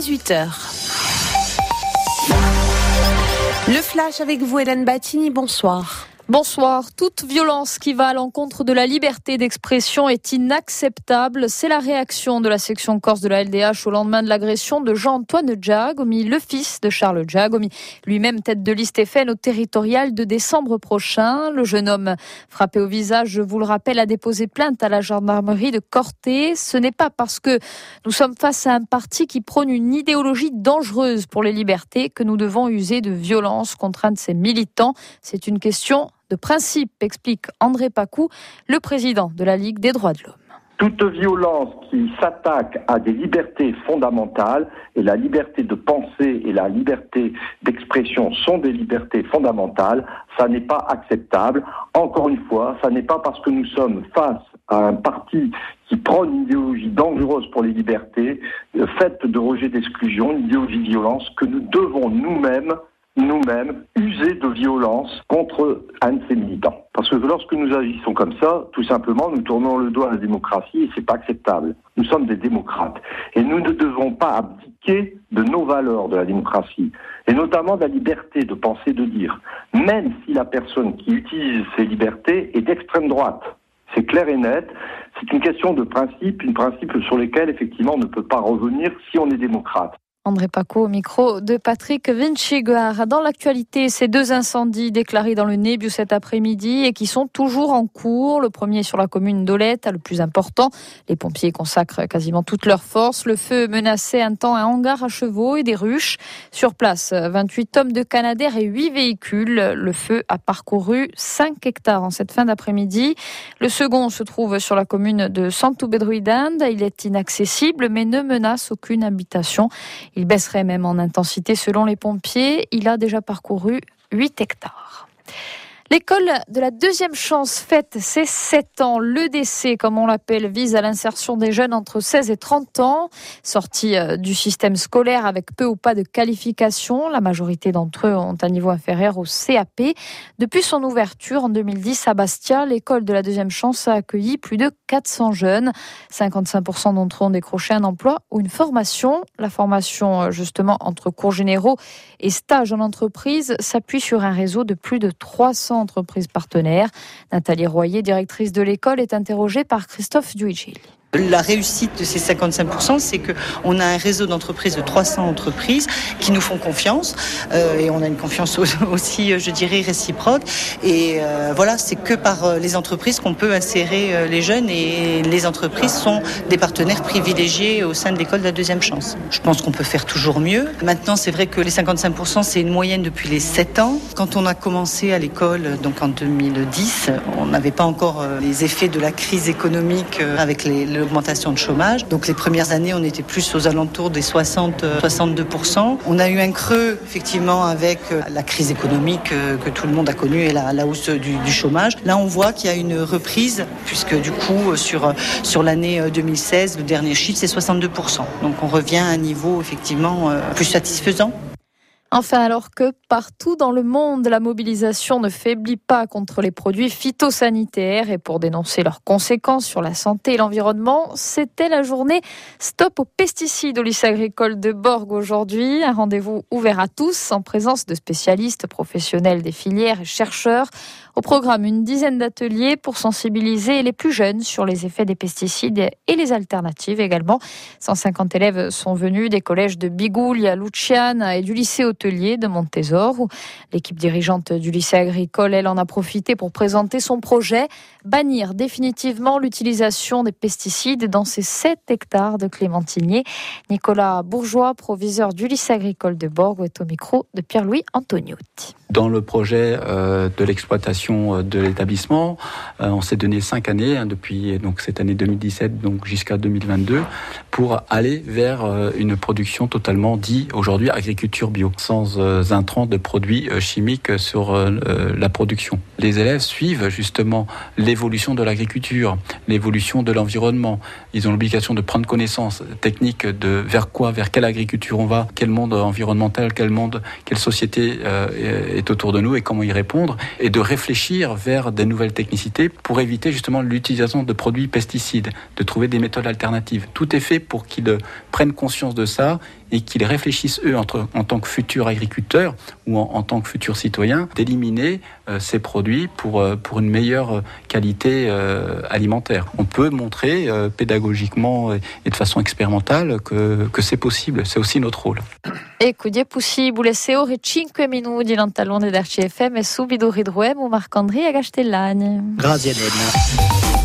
18h. Le flash avec vous, Hélène Battini, bonsoir. Bonsoir. Toute violence qui va à l'encontre de la liberté d'expression est inacceptable. C'est la réaction de la section corse de la LDH au lendemain de l'agression de Jean-Antoine Giacomi, le fils de Charles Giacomi, lui-même tête de liste FN au territorial de décembre prochain. Le jeune homme, frappé au visage, je vous le rappelle, a déposé plainte à la gendarmerie de Corté. Ce n'est pas parce que nous sommes face à un parti qui prône une idéologie dangereuse pour les libertés que nous devons user de violence contre un de ses militants. C'est une question de principe, explique André Pacou, le président de la Ligue des droits de l'homme. Toute violence qui s'attaque à des libertés fondamentales, et la liberté de penser et la liberté d'expression sont des libertés fondamentales, ça n'est pas acceptable. Encore une fois, ça n'est pas parce que nous sommes face à un parti qui prône une idéologie dangereuse pour les libertés, faite de rejet d'exclusion, une idéologie de violence, que nous devons nous-mêmes user de violence contre un de ces militants. Parce que lorsque nous agissons comme ça, tout simplement, nous tournons le dos à la démocratie et c'est pas acceptable. Nous sommes des démocrates. Et nous ne devons pas abdiquer de nos valeurs de la démocratie. Et notamment de la liberté de penser, de dire. Même si la personne qui utilise ces libertés est d'extrême droite. C'est clair et net. C'est une question de principe, une principe sur lesquels, effectivement, on ne peut pas revenir si on est démocrate. André Pacou au micro de Patrick Vinciguar. Dans l'actualité, ces 2 incendies déclarés dans le Nebiu cet après-midi et qui sont toujours en cours. Le premier sur la commune d'Olette, le plus important. Les pompiers consacrent quasiment toutes leurs forces. Le feu menaçait un temps un hangar à chevaux et des ruches. Sur place, 28 tonnes de Canadair et 8 véhicules. Le feu a parcouru 5 hectares en cette fin d'après-midi. Le second se trouve sur la commune de Santubedruidande. Il est inaccessible mais ne menace aucune habitation. Il baisserait même en intensité selon les pompiers. Il a déjà parcouru 8 hectares. L'école de la deuxième chance fête ses 7 ans. L'EDC, comme on l'appelle, vise à l'insertion des jeunes entre 16 et 30 ans. Sortis du système scolaire avec peu ou pas de qualification. La majorité d'entre eux ont un niveau inférieur au CAP. Depuis son ouverture en 2010 à Bastia, l'école de la deuxième chance a accueilli plus de 400 jeunes. 55% d'entre eux ont décroché un emploi ou une formation. La formation, justement, entre cours généraux et stages en entreprise s'appuie sur un réseau de plus de 300 entreprises partenaires. Nathalie Royer, directrice de l'école, est interrogée par Christophe Duigil. La réussite de ces 55%, c'est qu'on a un réseau d'entreprises de 300 entreprises qui nous font confiance et on a une confiance aussi, je dirais, réciproque. Et voilà, c'est que par les entreprises qu'on peut insérer les jeunes et les entreprises sont des partenaires privilégiés au sein de l'école de la deuxième chance. Je pense qu'on peut faire toujours mieux. Maintenant, c'est vrai que les 55%, c'est une moyenne depuis les 7 ans. Quand on a commencé à l'école, donc en 2010, on n'avait pas encore les effets de la crise économique avec l'augmentation de chômage. Donc les premières années, on était plus aux alentours des 60-62%. On a eu un creux, effectivement, avec la crise économique que tout le monde a connue et la hausse du chômage. Là, on voit qu'il y a une reprise, puisque du coup, sur l'année 2016, le dernier chiffre, c'est 62%. Donc on revient à un niveau, effectivement, plus satisfaisant. Enfin, alors que partout dans le monde, la mobilisation ne faiblit pas contre les produits phytosanitaires et pour dénoncer leurs conséquences sur la santé et l'environnement, c'était la journée Stop aux pesticides au lycée agricole de Borg aujourd'hui. Un rendez-vous ouvert à tous en présence de spécialistes, professionnels des filières et chercheurs. Au programme, une dizaine d'ateliers pour sensibiliser les plus jeunes sur les effets des pesticides et les alternatives également. 150 élèves sont venus des collèges de Biguglia, Luciana et du lycée hôtelier de Montésor. L'équipe dirigeante du lycée agricole, elle, en a profité pour présenter son projet, bannir définitivement l'utilisation des pesticides dans ces 7 hectares de clémentiniers. Nicolas Bourgeois, proviseur du lycée agricole de Borg, est au micro de Pierre-Louis Antoniotti. Dans le projet de l'exploitation de l'établissement, on s'est donné 5 années, depuis donc cette année 2017 donc jusqu'à 2022, pour aller vers une production totalement dite aujourd'hui agriculture bio, sans intrants de produits chimiques sur la production. Les élèves suivent justement l'évolution de l'agriculture, l'évolution de l'environnement. Ils ont l'obligation de prendre connaissance technique de vers quelle agriculture on va, quel monde environnemental, quelle société est autour de nous et comment y répondre, et de réfléchir vers des nouvelles technicités pour éviter justement l'utilisation de produits pesticides, de trouver des méthodes alternatives. Tout est fait pour qu'ils prennent conscience de ça et qu'ils réfléchissent eux en tant que futurs agriculteurs ou en tant que futurs citoyens, d'éliminer ces produits pour une meilleure qualité alimentaire. On peut montrer pédagogiquement et de façon expérimentale que c'est possible. C'est aussi notre rôle. Ecco, è possibile, se ore 5 minuti in talone d'RCFM e subito ridruemo Marc-André a Castellani. Grazie Elena.